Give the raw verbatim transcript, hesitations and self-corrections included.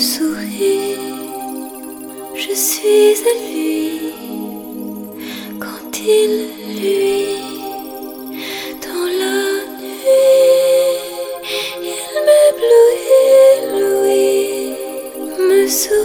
sourit, je suis à lui quand il luit dans la nuit, il m'éblouit, lui me sourit.